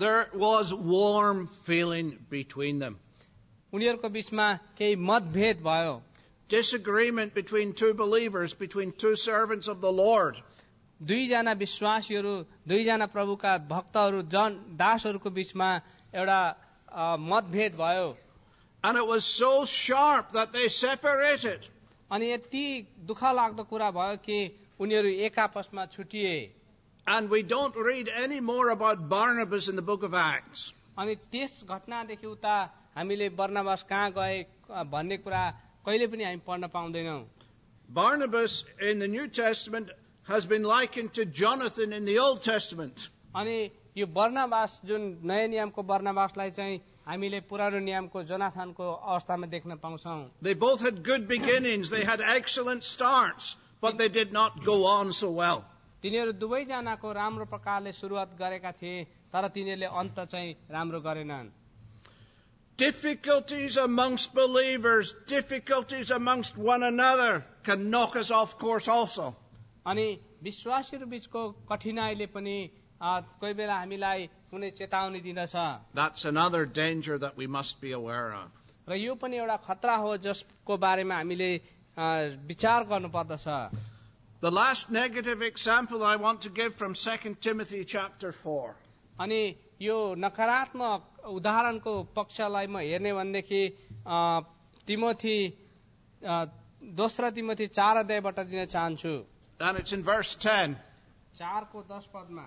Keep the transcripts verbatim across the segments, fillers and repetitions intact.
there was warm feeling between them. उनीहरूको बीचमा केही मतभेद भयो. Disagreement between two believers, between two servants of the Lord. दुईजना विश्वासीहरू, दुईजना प्रभुका भक्तहरू, जन दासहरूको बीचमा एउटा मतभेद भयो. And it was so sharp that they separated. अनि यति दुःख लाग्दो कुरा भयो कि उनीहरू एक आपसमा छुटिए. And we don't read any more about Barnabas in the book of Acts. अनि त्यस घटनादेखि उता हामीले बर्नबास कहाँ गए भन्ने कुरा कहिले पनि हामी पढ्न पाउँदैनौँ. Barnabas in the New Testament has been likened to Jonathan in the Old Testament. अनि यो बर्नबास जुन नयाँ नियमको बर्नबासलाई चाहिँ हामीले पुरानो नियमको जोनाथनको अवस्थामा देख्न पाउँछौँ. They both had good beginnings, they had excellent starts, but they did not go on so well. तिनीहरू दुवैजनाको राम्रो प्रकारले सुरुवात गरेका थिए, तर तिनीहरूले अन्त चाहिँ राम्रो गरेनन्. Difficulties amongst believers, difficulties amongst one another can knock us off course also. अनि विश्वासीहरू बीचको कठिनाइले पनि कोही बेला हामीलाई कुनै चेतावनी दिँदछ. That's another danger that we must be aware of. र यो पनि एउटा खतरा हो जसको बारेमा हामीले विचार गर्नुपर्दछ. The last negative example I want to give from Second Timothy chapter four. अनि यो नकारात्मक उदाहरणको पक्षलाई म हेर्ने भनेदेखि तिमोथी दोस्रो तिमोथी चार अध्यायबाट दिन चाहन्छु. And it's in verse ten. चारको दस पदमा.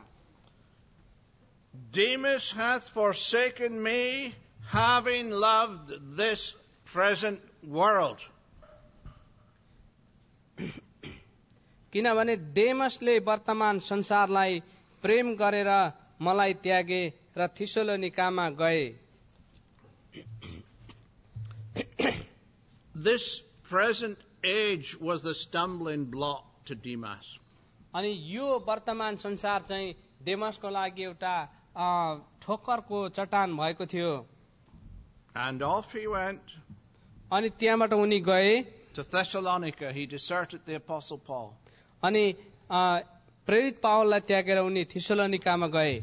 Demas hath forsaken me, having loved this present world. किनभने देमसले वर्तमान संसारलाई प्रेम गरेर मलाई त्यागे र थिस्सलुनिकामा गए. This present age was the stumbling block to Demas. अनि यो वर्तमान संसार चाहिँ देमसको लागि एउटा ठोक्करको चट्टान भएको थियो. And off he went. अनि त्यहाँबाट उनी गए. To Thessalonica he deserted the apostle Paul. अनि प्रेरित पावललाई त्यागेर उनी थिस्सलुनिकामा गए.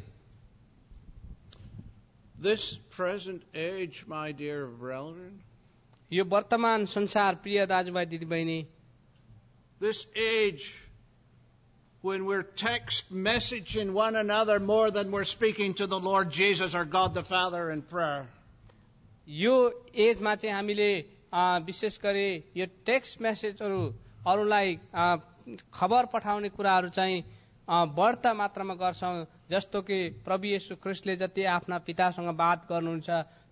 This present age, my dear brethren, यो वर्तमान संसार प्रिय दाजुभाइ दिदीबहिनी, this age when we're text messaging one another more than we're speaking to the Lord Jesus or God the Father in prayer. यो एजमा चाहिँ हामीले विशेष गरी यो टेक्स्ट मेसेजहरू अरूलाई खबर पठाउने कुराहरू चाहिँ बढ्ता मात्रामा गर्छौं. जस्तो कि प्रभु येशू ख्रीष्टले जति आफ्ना पितासँग बात गर्नुहुन्छ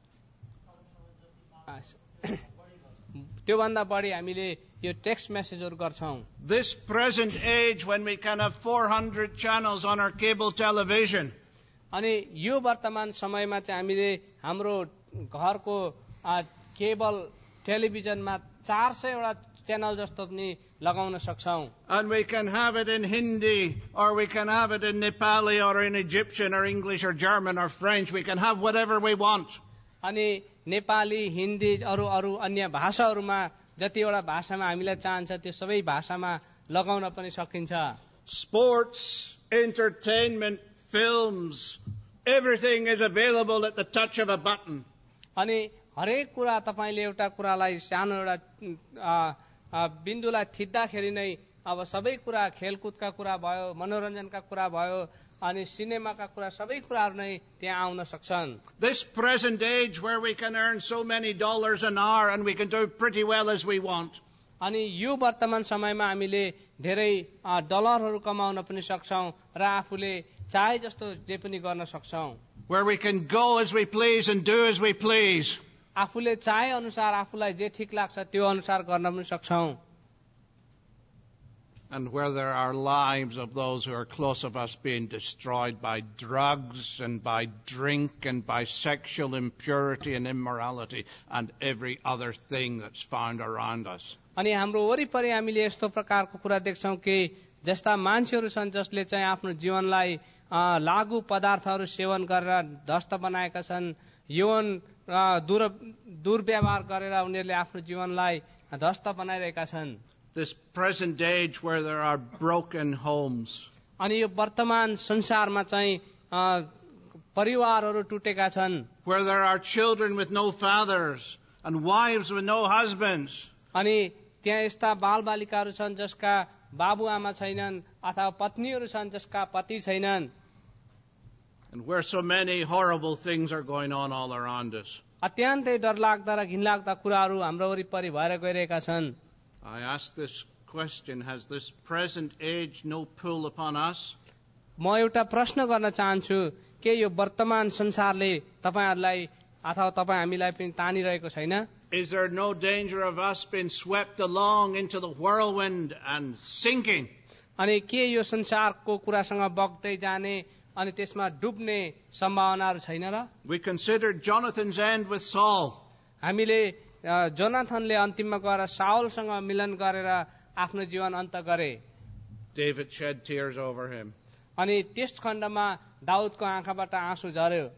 त्योभन्दा बढी हामीले यो टेक्स्ट मेसेजहरू गर्छौं. This present age when we can have four hundred channels on our cable television. अनि यो वर्तमान समयमा चाहिँ हामीले हाम्रो घरको केबल टेलिभिजनमा चार सय वटा च्यानल जस्तो पनि लगाउन सक्छौं. And we can have it in Hindi or we can have it in Nepali or in Egyptian or English or German or French. We can have whatever we want. अनि नेपाली, हिन्दी, अरू अरू अन्य भाषाहरूमा जतिवटा भाषामा हामीलाई चाहन्छ त्यो सबै भाषामा लगाउन पनि सकिन्छ. Sports, entertainment, films, everything is available at the touch of a button. अनि हरेक कुरा तपाईले एउटा कुरालाई सानो एउटा बिन्दुलाई थिच्दाखेरि नै अब सबै कुरा खेलकुदका कुरा भयो, मनोरञ्जनका कुरा भयो, अनि सिनेमाका कुरा सबै कुराहरू नै त्यहाँ आउन सक्छन्. This present age where we can earn so many dollars an hour and we can do pretty well as we want. अनि यो वर्तमान समयमा हामीले धेरै डलरहरू कमाउन पनि सक्छौं र आफूले चाहे जस्तो जे पनि गर्न सक्छौं. Where we can go as we please and do as we please. आफूले चाहे अनुसार आफूलाई जे ठीक लाग्छ त्यो अनुसार गर्न पनि सक्छौं. And where there are lives of those who are close of us being destroyed by drugs and by drink and by sexual impurity and immorality and every other thing that's found around us. अनि हाम्रो वरिपरि हामीले यस्तो प्रकारको कुरा देख्छौं कि जस्ता मान्छेहरू छन् जसले चाहिँ आफ्नो जीवनलाई लागू पदार्थहरू सेवन गरेर ध्वस्त बनाएका छन्. यौन दुर्व्यवहार गरेर उनीहरूले आफ्नो जीवनलाई ध्वस्त बनाइरहेका छन्. This present age where there are broken homes. अनि यो वर्तमान संसारमा चाहिँ परिवारहरू टुटेका छन्, where there are children with no fathers and wives with no husbands. अनि त्यहाँ यस्ता बालबालिकाहरू छन् जसका बाबुआमा छैनन् अथवा पत्नीहरू छन् जसका पति छैनन्, And where so many horrible things are going on all around us. अत्यन्तै डरलाग्दा र घिनलाग्दा कुराहरू हाम्रो वरिपरि भएर गइरहेका छन्। I ask this question, has this present age no pull upon us? म एउटा प्रश्न गर्न चाहन्छु, के यो वर्तमान संसारले तपाईहरूलाई अथवा तपाईँ हामीलाई पनि तानिरहेको छैन? Is there no danger of us being swept along into the whirlwind and sinking? अनि के यो संसारको कुरासँग बग्दै जाने अनि त्यसमा डुब्ने सम्भावनाहरू छैन र? We considered Jonathan's end with Saul. हामीले जोनाथनले अन्तिममा गएर साउलसँग मिलन गरेर आफ्नो जीवन अन्त गरे। David shed tears over him. अनि त्यस खण्डमा दाउदको आँखाबाट आँसु झर्यो।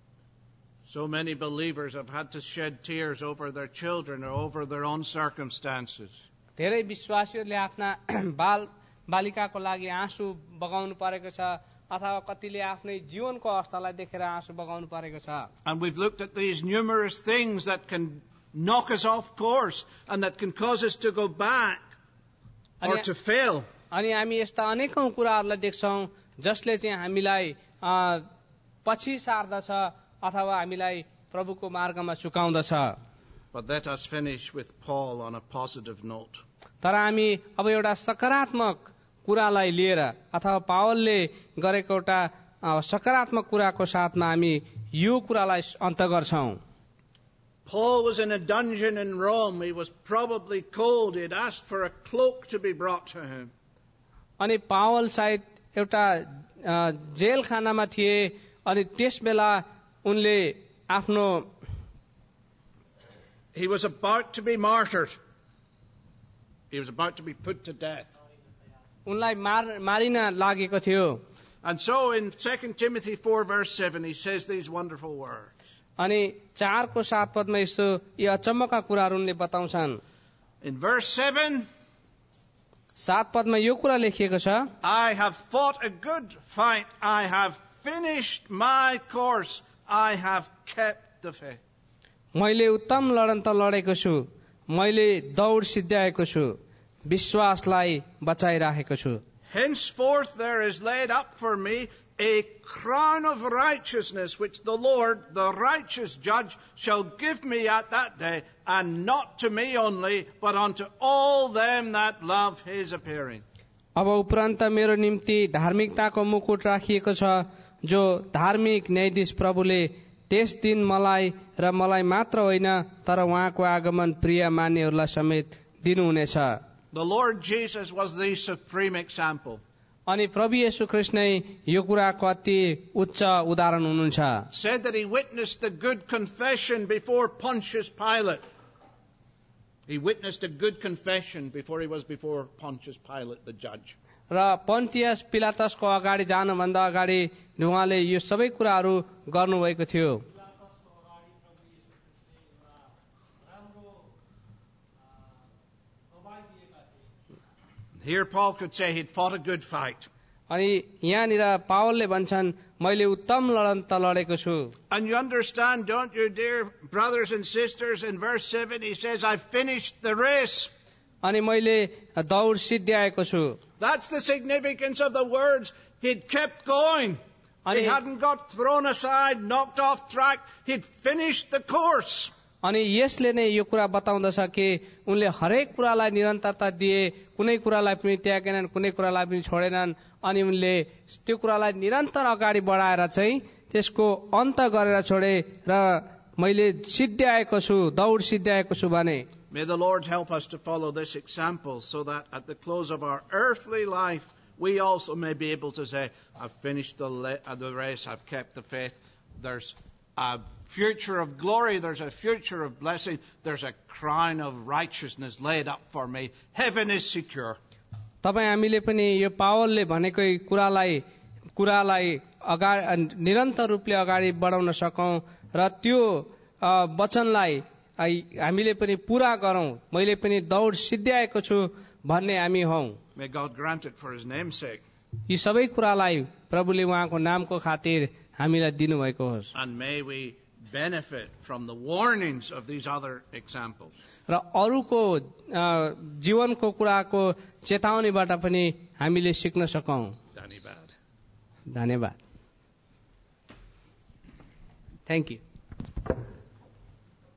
So many believers have had to shed tears over their children or over their own circumstances. धेरै विश्वासीहरूले आफ्ना बाल बालिकाको लागि आँसु बगाउनु परेको छ अथवा कतिले आफ्नै जीवनको अवस्थालाई देखेर आँसु बगाउनु परेको छ। And we've looked at these numerous things that can knock us off course and that can cause us to go back or to fail. अनि हामी यस्ता अनेकौं कुराहरूलाई देख्छौं जसले चाहिँ हामीलाई पछि सार्दछ अथवा हामीलाई प्रभुको मार्गमा चुकाउँदछ। But let us finish with Paul on a positive note. तर हामी अब एउटा सकारात्मक कुरालाई लिएर अथवा पावलले गरेको एउटा सकारात्मक कुराको साथमा हामी यो कुरालाई अन्त गर्छौं। Paul was in a dungeon in Rome. He was probably cold. He had asked for a cloak to be brought to him. अनि पावल सायद एउटा जेल खानामा थिए अनि त्यस बेला उनले आफ्नो He was about to be martyred. He was about to be put to death. उनलाई मार मारिन लागेको थियो। And so in Second Timothy four verse seven he says these wonderful words. अनि चारको सात पदमा यस्तो यी अचम्मका कुराहरू उनले बताउँछन्। In verse seven, सात पदमा यो कुरा लेखिएको छ, I have fought a good fight. I have finished my course. I have kept the faith. मैले उत्तम लडन त लडेको छु, मैले दौड सिद्ध्याएको छु, विश्वासलाई बचाइराखेको छु। Henceforth there is laid up for me a crown of righteousness, which the Lord, the righteous judge, shall give me at that day, and not to me only, but unto all them that love his appearing. अब उपरान्त मेरो निम्ति धार्मिकताको मुकुट राखिएको छ, जो धार्मिक न्यायाधीश प्रभुले त्यस दिन मलाई र मलाई मात्र होइन तर उहाँको आगमन प्रिय मान्नेहरूलाई समेत दिनुहुनेछ। The Lord Jesus was the supreme example. अनि प्रभु येशू ख्रीष्ट नै यो कुराको अति उच्च उदाहरण हुनुहुन्छ। Said that he witnessed the good confession before Pontius Pilate. He witnessed a good confession before he was before Pontius Pilate, the judge. र पन्टियस पिलातसको अगाडि जानुभन्दा अगाडि उहाँले यो सबै कुराहरू गर्नुभएको थियो। Here Paul could say he'd fought a good fight. अनि यहाँनिर पावलले भन्छन् मैले उत्तम लडन त लडेको छु। And you understand, don't you, dear brothers and sisters, in verse seven he says, I've finished the race. अनि मैले दौड सिद्ध्याएको छु। That's the significance of the words. He'd kept going. He hadn't got thrown aside, knocked off track. He'd finished the course. अनि यसले नै यो कुरा बताउँदछ कि उनले हरेक कुरालाई निरन्तरता दिए, कुनै कुरालाई पनि त्यागेनन्, कुनै कुरालाई पनि छोडेनन्, अनि उनले त्यो कुरालाई निरन्तर अगाडि बढाएर चाहिँ त्यसको अन्त गरेर छोडे र मैले सिद्ध्याएको छु, दौड सिद्ध्याएको छु भने। May the Lord help us to follow this example so that at the close of our earthly life we also may be able to say, I've finished the, le- uh, the race, I've kept the faith. There's a future of glory, there's a future of blessing, there's a crown of righteousness laid up for me. Heaven is secure. तपाईँ हामीले पनि यो पावलले भनेको कुरालाई कुरालाई अगाडि निरन्तर रूपले अगाडि बढाउन सकौं र त्यो वचनलाई हामीले पनि पूरा गरौं। मैले पनि दौड सिद्ध्याएको छु भन्ने हामी हौं। May God grant it for his name's sake. यी सबै कुरालाई प्रभुले उहाँको नामको खातिर हामीलाई दिनुभएको होस्। And may we benefit from the warnings of these other examples. र अरूको जीवनको कुराको चेतावनीबाट पनि हामीले सिक्न सकौं। धन्यवाद। धन्यवाद। Thank you.